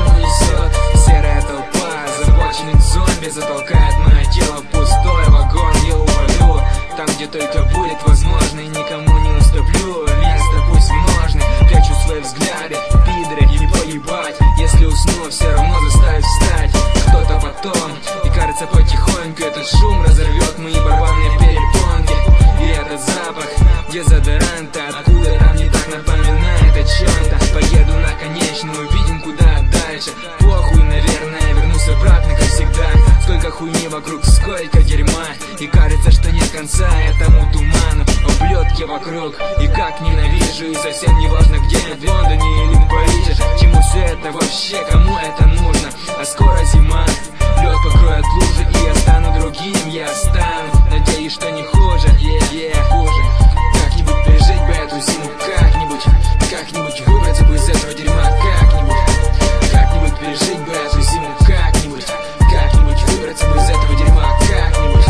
унесет. Серая толпа озабоченных зомби затолкает мое тело в пустой вагон. Я упаду там, где только будет возможно, и никому не уступлю место, пусть множный. Прячу свои взгляды, пидоры, и поебать, если усну, все равно заставит встать кто-то потом. И кажется, потихоньку этот шум разорвет мои барабанные перепонки. И этот запах дезодоранта откуда там не так напоминает о чем-то. Поеду на конечную, увидим куда дальше. Похуй, наверное, вернусь обратно, как всегда. Сколько хуйни вокруг, сколько дерьма, и кажется, что нет конца этому туману. Ублюдки вокруг, и как ненавижу. И совсем не важно, где, в Лондоне или в Париже. Чему все это вообще, кому это нужно? А скоро зима, лед покроет лужи, и я стану другим, я стану. Надеюсь, что не хуже, хуже. Как-нибудь пережить бы эту зиму, как-нибудь выбраться бы из этого дерьма, как-нибудь пережить бы эту зиму, как-нибудь выбраться бы из этого дерьма, как-нибудь.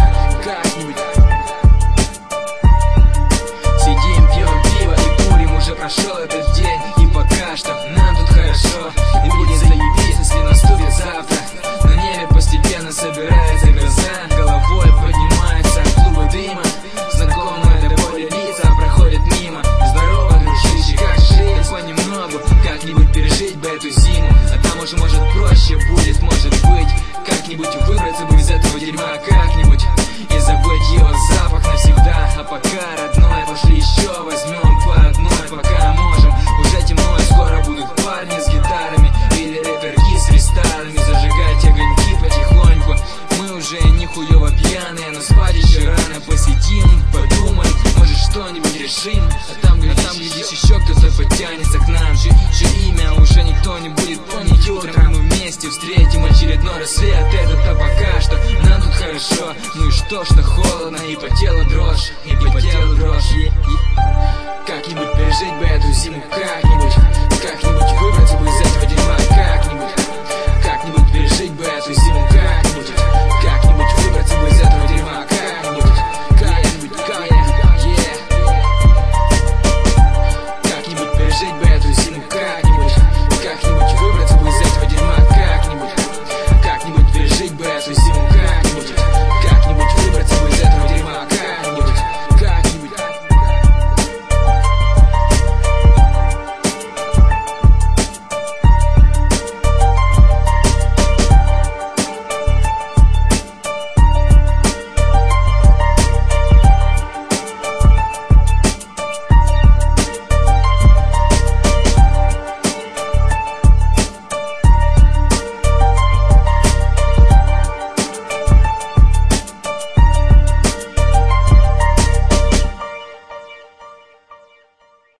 Сидим, пьем пиво и курим, уже прошел этот день, и пока что нам тут хорошо. И будет заебись, если наступит завтра. На небе постепенно собирается гроза, головой поднимается клубы дыма. Знакомые до боли лица проходят мимо. Здорово, дружище, как жить понемногу? Как-нибудь пережить бы эту зиму, а там уже может проще будет, может быть. Как-нибудь выбраться бы из этого дерьма, как-нибудь, и забыть его запах навсегда. А пока, родной, пошли еще возьмем по одной, пока можем. Уже темно, и скоро будут парни с гитарами или рэперки с фристайлами. Зажигать огоньки потихоньку. Мы уже нихуево пьяные, но спать еще рано. Посидим, подумаем, может что-нибудь решим. А там глядишь, еще кто-то подтянется к нам, чье имя уже никто не будет помнить. Утром мы вместе встретим очередной рассвет. Это-то пока что нам тут хорошо. Ну и что холодно, и по телу дрожь, Как-нибудь пережить бы эту зиму, как-нибудь.